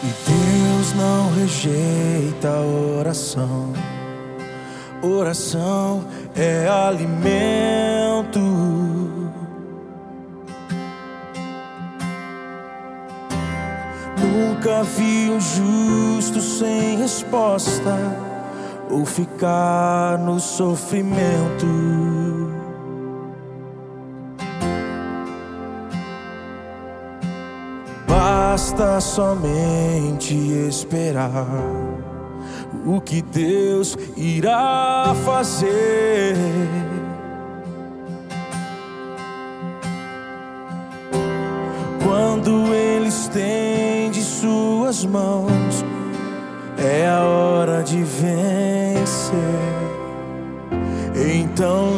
E Deus não rejeita a oração. Oração é alimento. Nunca vi um justo sem resposta ou ficar no sofrimento. Basta somente esperar o que Deus irá fazer. Quando Ele estende suas mãos, é a hora de vencer. Então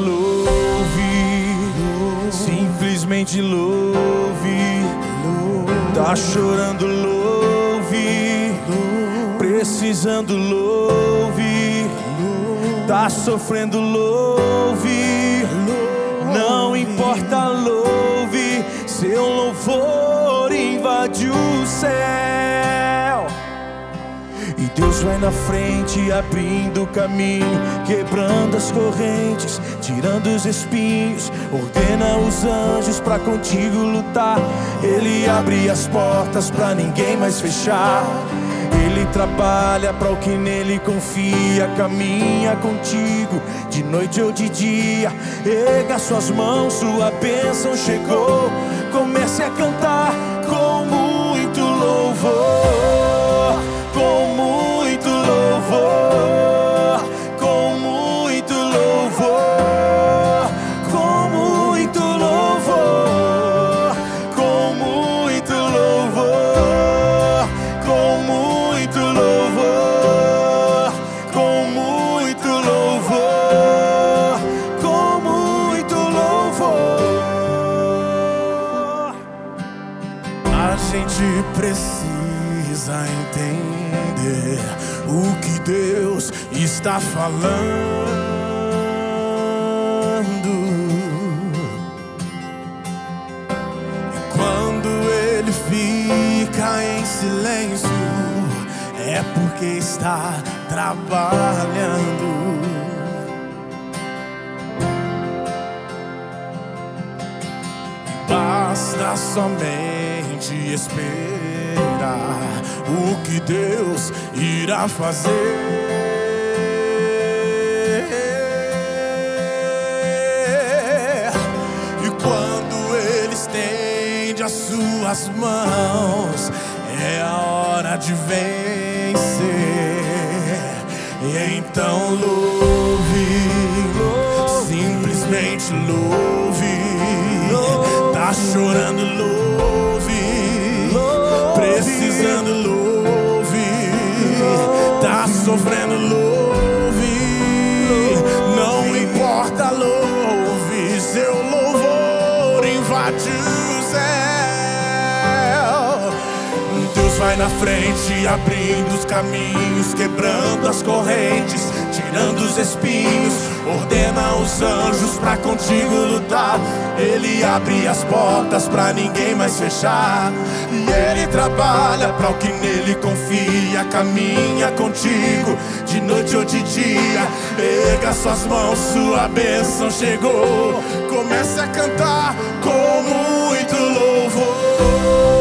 louve, simplesmente louve. Tá chorando, louve. Precisando, louve. Tá sofrendo, louve. Não importa, louve. Seu louvor invade o céu. E Deus vai na frente, abrindo o caminho, quebrando as correntes, tirando os espinhos. Ordena os anjos pra contigo lutar. Ele abre as portas pra ninguém mais fechar. Ele trabalha para o que nele confia. Caminha contigo de noite ou de dia. Erga suas mãos, sua bênção chegou. Comece a cantar com muito louvor, com muito louvor, com muito louvor, com muito louvor, com muito louvor, com muito louvor, com muito louvor, com muito louvor. A gente precisa entender o que Deus está falando. E quando Ele fica em silêncio, é porque está trabalhando. Basta somente esperar o que Deus irá fazer. E quando Ele estende as suas mãos, é a hora de vencer. E então louve, simplesmente louve. Tá chorando, louve. Precisando, louve. Tá sofrendo, louve. Não importa, louve. Seu louvor invade o céu. Deus vai na frente, abrindo os caminhos, quebrando as correntes, tirando os espinhos. Ordena os anjos pra contigo lutar. Ele abre as portas pra ninguém mais fechar. E Ele trabalha pra o que nele confia. Caminha contigo de noite ou de dia. Erga suas mãos, sua bênção chegou. Comece a cantar com muito louvor.